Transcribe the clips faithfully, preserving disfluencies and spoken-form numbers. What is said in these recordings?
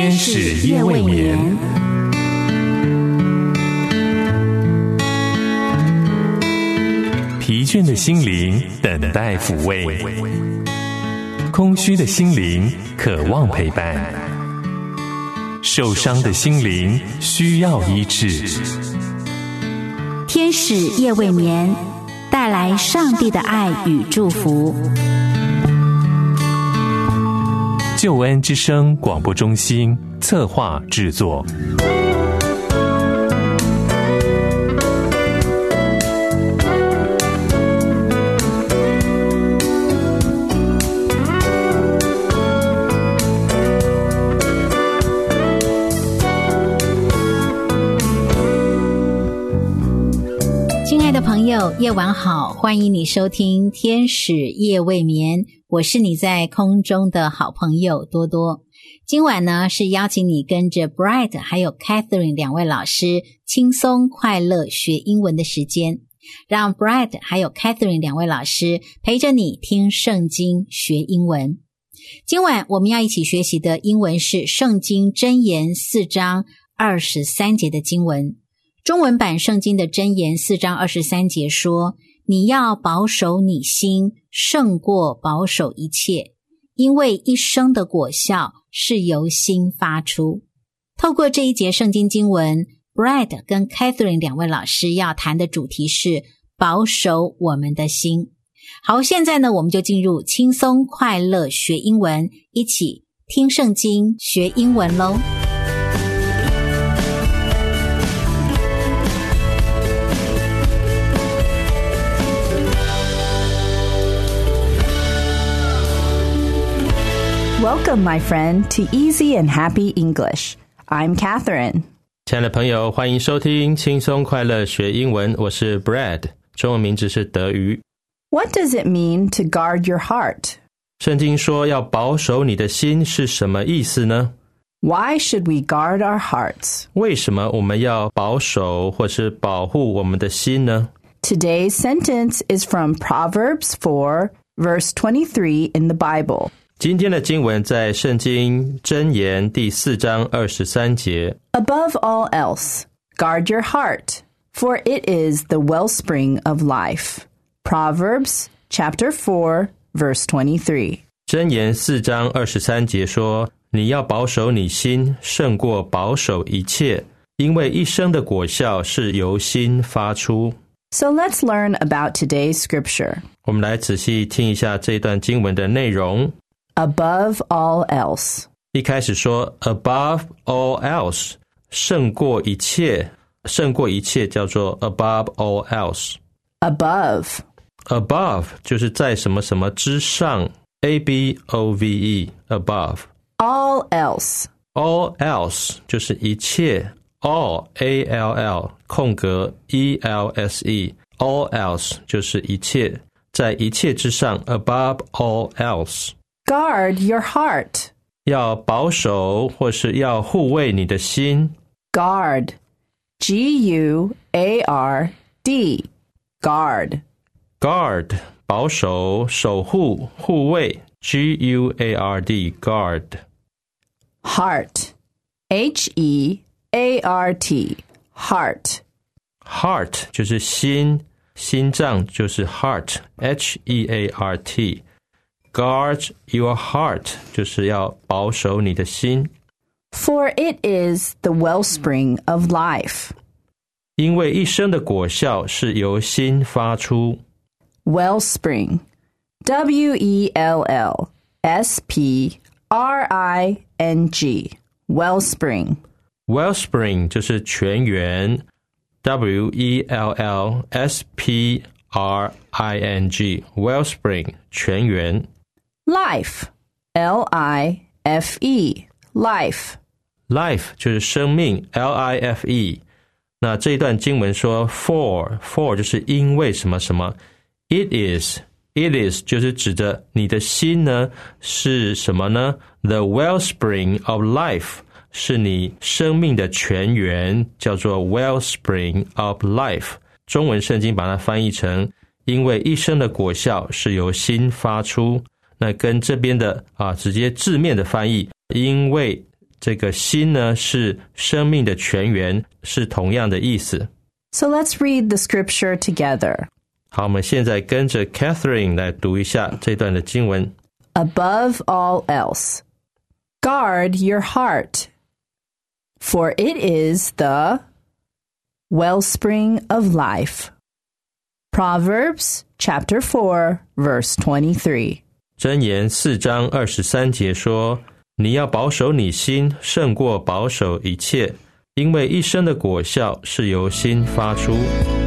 天使夜未眠。疲倦的心灵等待抚慰，空虚的心灵渴望陪伴，受伤的心灵需要医治。 天使夜未眠，带来上帝的爱与祝福。 救恩之声广播中心策划制作。 亲爱的朋友，夜晚好，欢迎你收听天使夜未眠，我是你在空中的好朋友多多。今晚呢，是邀请你跟着 Brad 还有 Catherine 两位老师轻松快乐学英文的时间，让 Brad 还有 Catherine 两位老师陪着你听圣经学英文。今晚我们要一起学习的英文是圣经箴言四章二十三节的经文。中文版圣经的箴言四章二十三节说，你要保守你心胜过保守一切，因为一生的果效是由心发出。透过这一节圣经经文， Brad 跟 Catherine 两位老师要谈的主题是保守我们的心。好，现在呢，我们就进入轻松快乐学英文，一起听圣经学英文咯。 Welcome, my friend, to Easy and Happy English. I'm Catherine. 亲爱的朋友，欢迎收听轻松快乐学英文，我是 Brad， 中文名字是德瑜。 What does it mean to guard your heart? 圣经说要保守你的心是什么意思呢？ Why should we guard our hearts? 为什么我们要保守或是保护我们的心呢？ Today's sentence is from Proverbs four, verse twenty-three in the Bible. 今天的经文在圣经箴言第四章二十三节。 Above all else, guard your heart, for it is the wellspring of life. Proverbs chapter four, verse twenty-three. 箴言四章二十三节说，你要保守你心胜过保守一切，因为一生的果效是由心发出。 So let's learn about today's scripture. 我们来仔细听一下这段经文的内容。 Above all else. 一开始说 above all else， 胜过一切，胜过一切叫做 above all else。 Above above 就是在什么什么之上， A B O V E above。 All else all else 就是一切， all A L L 空格 E L S E all else 就是一切，在一切之上 above all else。Guard your heart. 要保守或是要护卫你的心。 Guard G U A R D Guard Guard 保守守护护卫 G U A R D Guard Heart H E A R T Heart Heart 就是心，心脏就是 heart H E A R T。Guard your heart 就是要保守你的心。 For it is the wellspring of life. 因为一生的果效是由心发出。 Wellspring W E L L S P R I N G Wellspring Wellspring 就是泉源 W E L L S P R I N G Wellspring 泉源。 Life L I F E Life Life 就是生命 L I F E。 那这一段经文说 for for 就是因为什么什么。 It is It is 就是指着你的心呢是什么呢？ The wellspring of life 是你生命的泉源，叫做 wellspring of life。 中文圣经把它翻译成因为一生的果效是由心发出。那跟这边的啊直接字面的翻译，因为这个心呢是生命的泉源，是同样的意思。 So let's read the scripture together. 好，我们现在跟着 Catherine 来读一下这段的经文。 Above all else, guard your heart, for it is the wellspring of life. Proverbs chapter four, verse twenty-three. 箴言四章二十三节说，你要保守你心，胜过保守一切，因为一生的果效是由心发出。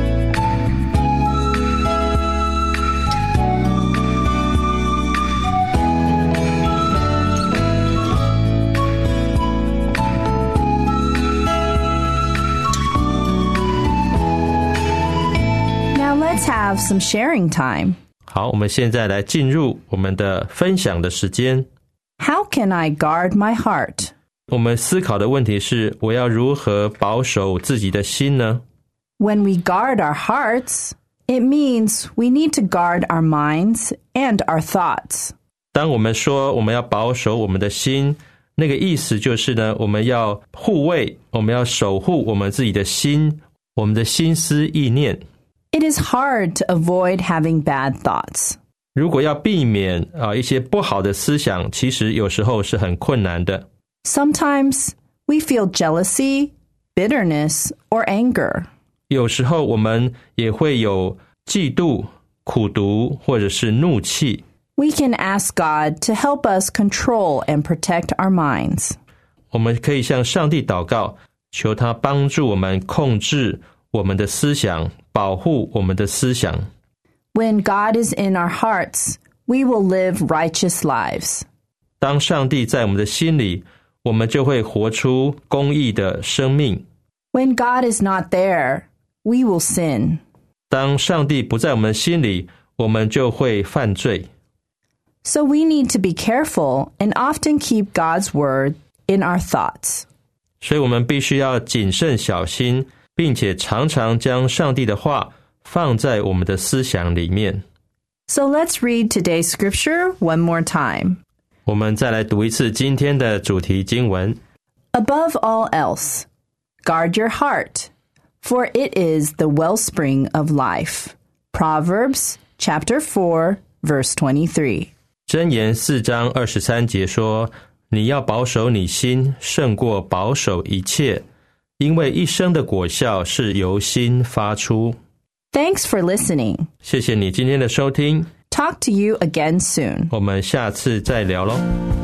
Now let's have some sharing time. 好，我们现在来进入我们的分享的时间。 How can I guard my heart? 我们思考的问题是，我要如何保守自己的心呢？ When we guard our hearts, it means we need to guard our minds and our thoughts. 当我们说我们要保守我们的心，那个意思就是呢，我们要护卫，我们要守护我们自己的心，我们的心思意念。 It is hard to avoid having bad thoughts. 如果要避免啊、呃、一些不好的思想，其实有时候是很困难的。 Sometimes we feel jealousy, bitterness, or anger. 有时候我们也会有嫉妒、苦毒或者是怒气。 We can ask God to help us control and protect our minds. 我们可以向上帝祷告，求他帮助我们控制我们的思想，保护我们的思想。 When God is in our hearts, we will live righteous lives. 当上帝在我们的心里，我们就会活出公义的生命。 When God is not there, we will sin. 当上帝不在我们心里，我们就会犯罪。 So we need to be careful and often keep God's word in our thoughts. 所以我们必须要谨慎小心，并且常常将上帝的话放在我们的思想里面。 So let's read today's scripture one more time. 我们再来读一次今天的主题经文。 Above all else, guard your heart, for it is the wellspring of life. Proverbs chapter four, verse twenty-three. 箴言四章二十三节说，你要保守你心，胜过保守一切，因为一生的果效是由心发出。 Thanks for listening. 谢谢你今天的收听， Talk to you again soon. 我们下次再聊咯。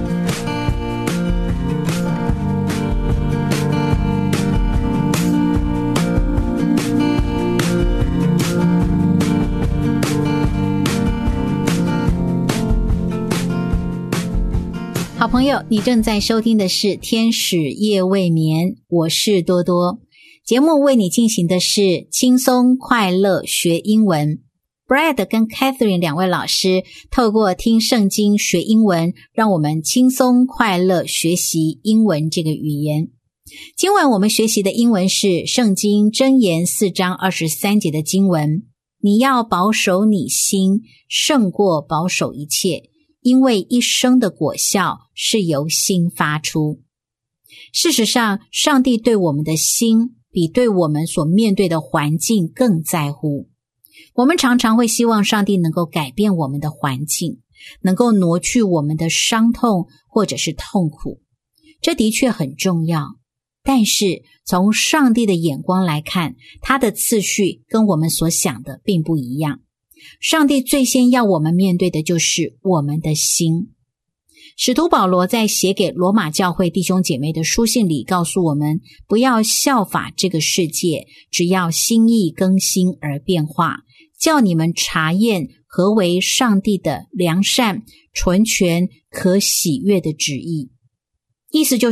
好朋友，你正在收听的是天使夜未眠，我是多多。节目为你进行的是轻松快乐学英文。Brad 跟 Catherine 两位老师透过听圣经学英文，让我们轻松快乐学习英文这个语言。今晚我们学习的英文是圣经箴言四章二十三节的经文，你要保守你心，胜过保守一切，因为一生的果效是由心发出。事实上，上帝对我们的心比对我们所面对的环境更在乎。我们常常会希望上帝能够改变我们的环境，能够挪去我们的伤痛或者是痛苦。这的确很重要，但是从上帝的眼光来看，他的次序跟我们所想的并不一样。上帝最先要我们面对的就是我们的心。使徒保罗在写给罗马教会弟兄姐妹的书信里告诉我们，不要效法这个世界，只要心意更新而变化，叫你们查验何为上帝的良善、纯全、可喜悦的旨意。意思就是，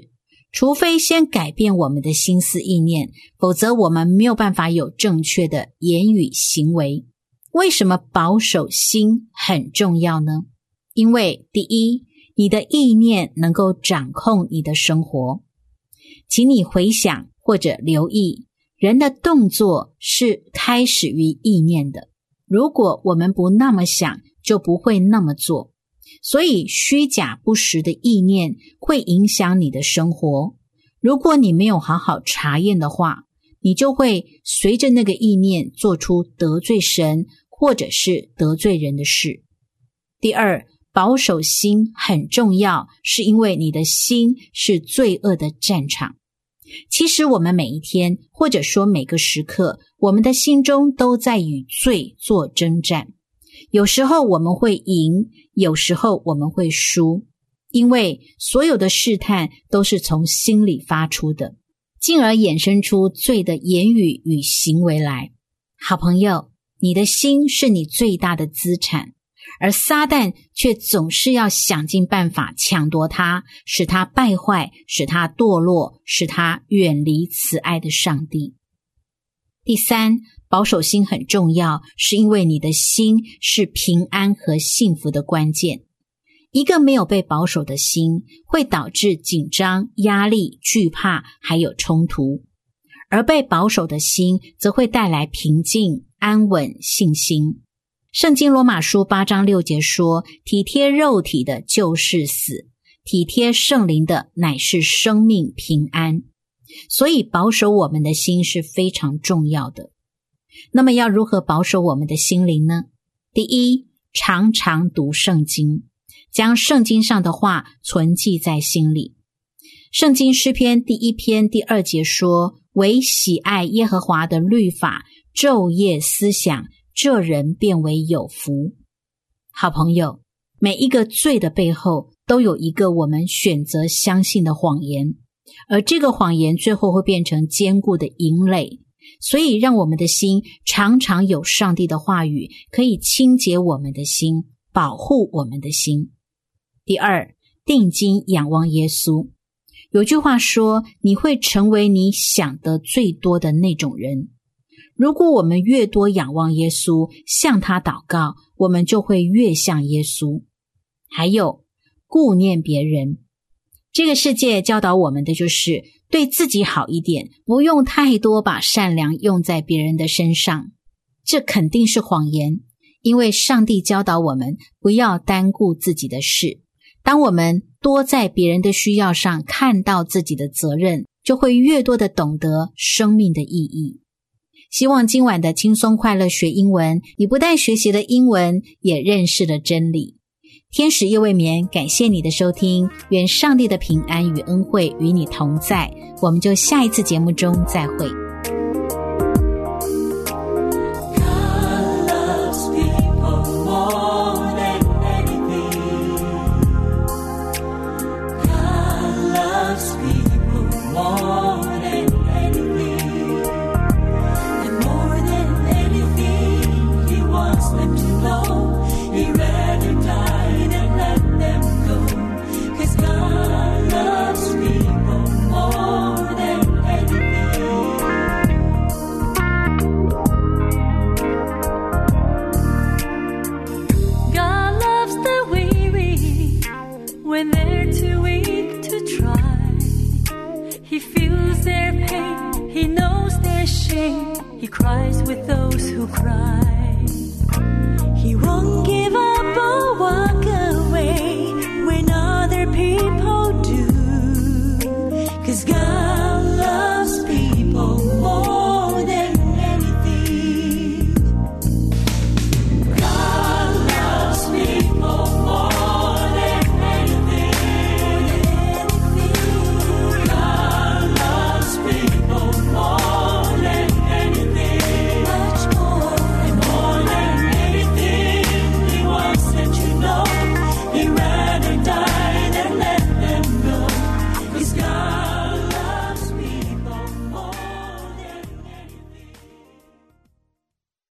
除非先改变我们的心思意念，否则我们没有办法有正确的言语行为。为什么保守心很重要呢？因为第一，你的意念能够掌控你的生活。请你回想或者留意，人的动作是开始于意念的。如果我们不那么想，就不会那么做。 所以虚假不实的意念会影响你的生活。如果你没有好好查验的话，你就会随着那个意念做出得罪神或者是得罪人的事。第二，保守心很重要，是因为你的心是罪恶的战场。其实我们每一天，或者说每个时刻，我们的心中都在与罪做征战。有时候我们会赢，有时候我们会输，因为所有的试探都是从心里发出的，进而衍生出罪的言语与行为来。好朋友，你的心是你最大的资产，而撒旦却总是要想尽办法抢夺它，使它败坏，使它堕落，使它远离慈爱的上帝。第三，保守心很重要，是因为你的心是平安和幸福的关键。一个没有被保守的心，会导致紧张、压力、惧怕，还有冲突；而被保守的心，则会带来平静、安稳、信心。圣经罗马书八章六节说，体贴肉体的就是死，体贴圣灵的乃是生命平安。所以保守我们的心是非常重要的。那么要如何保守我们的心灵呢？第一，常常读圣经，将圣经上的话存记在心里。圣经诗篇第一篇第二节说，唯喜爱耶和华的律法，昼夜思想，这人便为有福。好朋友，每一个罪的背后都有一个我们选择相信的谎言，而这个谎言最后会变成坚固的营垒。所以让我们的心常常有上帝的话语，可以清洁我们的心，保护我们的心。第二，定睛仰望耶稣。有句话说，你会成为你想的最多的那种人。如果我们越多仰望耶稣，向他祷告，我们就会越像耶稣。还有，顾念别人。这个世界教导我们的就是对自己好一点，不用太多把善良用在别人的身上。这肯定是谎言，因为上帝教导我们不要单顾自己的事。当我们多在别人的需要上看到自己的责任，就会越多的懂得生命的意义。希望今晚的轻松快乐学英文，你不但学习了英文，也认识了真理。天使夜未眠，感谢你的收听，愿上帝的平安与恩惠与你同在，我们就下一次节目中再会。 He knows their shame. He cries with those who cry.